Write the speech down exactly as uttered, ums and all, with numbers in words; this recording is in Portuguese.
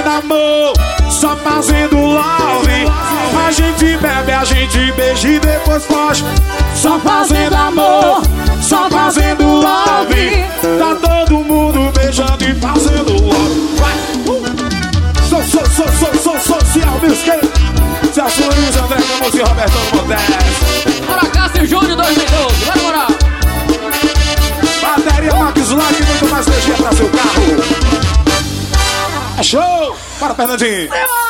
fazendo amor, só fazendo love. A gente bebe, a gente beija e depois foge. Só fazendo amor, só fazendo love. Tá todo mundo beijando e fazendo love. Vai! Sou, sou, sou, sou, sou, social music. Celso Luiz, André Camus e Roberto Montes. Bora Cássio Júnior dois mil e doze, vai morar. Bateria Max Lar e muito mais energia pra seu carro. É show! Para, Fernandinho!